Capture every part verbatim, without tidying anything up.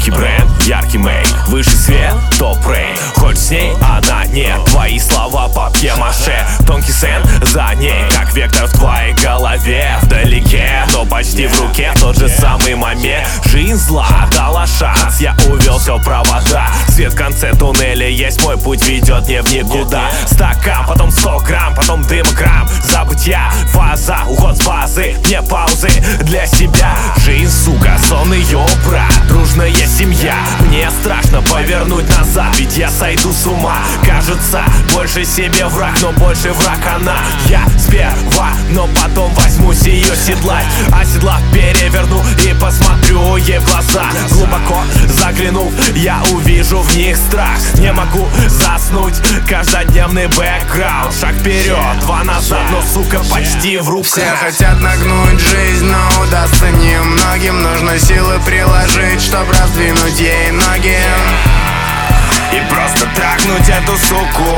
Громкий бренд, яркий мейк, выше свет, топ-рейн. Хочешь с ней, она нет, твои слова папье-маше. Тонкий сен за ней, как вектор в твоей голове. Вдалеке, но почти в руке, тот же самый момент. Жизнь зла дала шанс, я увел все провода. Свет в конце туннеля есть, мой путь ведет не в никуда. Стакан, потом сто грамм, потом дым и крам. Забытья, фаза, уход с базы, не паузы для себя. Жизнь, сука, сон ее брат, дружная семья. Мне страшно повернуть назад, ведь я сойду с ума. Кажется, больше себе враг, но больше враг она. Я сперва, но потом возьмусь ее седлать. Оседлав, переверну и посмотрю ей в глаза. Глубоко заглянув, я увижу в них страх. Не могу заснуть, каждодневный бэкграунд. Шаг вперед, два назад, но, сука, почти в руках. Все хотят нагнуть жизнь, но удастся немногим. Нужно силы приложить, чтоб раздвинуть ей ноги и просто трахнуть эту суку.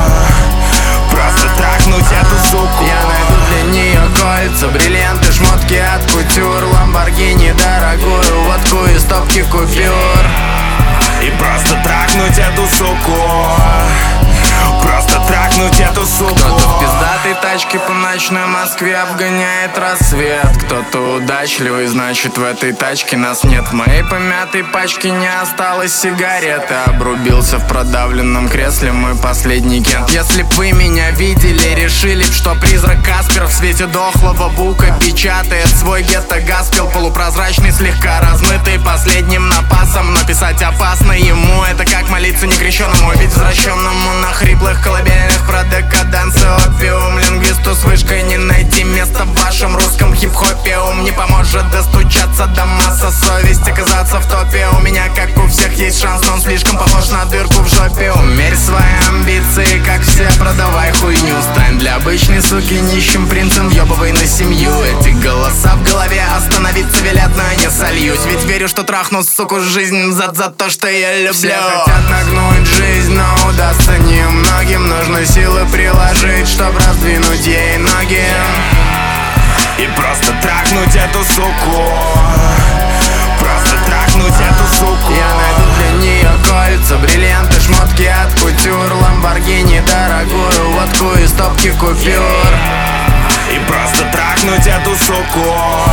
Просто трахнуть эту суку. Я найду для нее кольца, бриллианты, шмотки от кутюр, ламборгини, дорогую водку и стопки купюр. И просто трахнуть эту суку. Просто трахнуть эту суку. Кто-то в пиздатой тачке по ночной Москве обгоняет рассвет. Кто-то удачливый, значит в этой тачке нас нет. В моей помятой пачке не осталось сигареты. Обрубился в продавленном кресле мой последний кент. Если б вы меня видели, решили б, что призрак Каспер в свете дохлого бука печатает свой гетто-гаспел. Полупрозрачный, слегка размытый последним напасом. Но писать опасно ему, это как молиться некрещенному, ведь возвращенному на хриплых колыбельных про декаданс и опиум. Лингвисту с вышкой не найти места в вашем русском хип-хопе. Ум не поможет достучаться до масса, совесть оказаться в топе. У меня, как у всех, есть шанс, но он слишком похож на дырку в жопе. Умерь свои амбиции, как все, продавай хуйню. Стань для обычной суки нищим принцем, въебывай на семью. Эти голоса в голове остановиться велят, но я не сольюсь. Ведь верю, что трахну, суку, жизнь за, за то, что я люблю. Все хотят нагнуть жизнь, но удастся немногим. Нужно силы приложить, чтоб раздвинуть ей ноги и просто трахнуть эту суку. Просто трахнуть эту суку. Я найду для нее кольца, бриллианты, шмотки от кутюр, ламборгини, дорогую водку и стопки купюр. И просто трахнуть эту суку.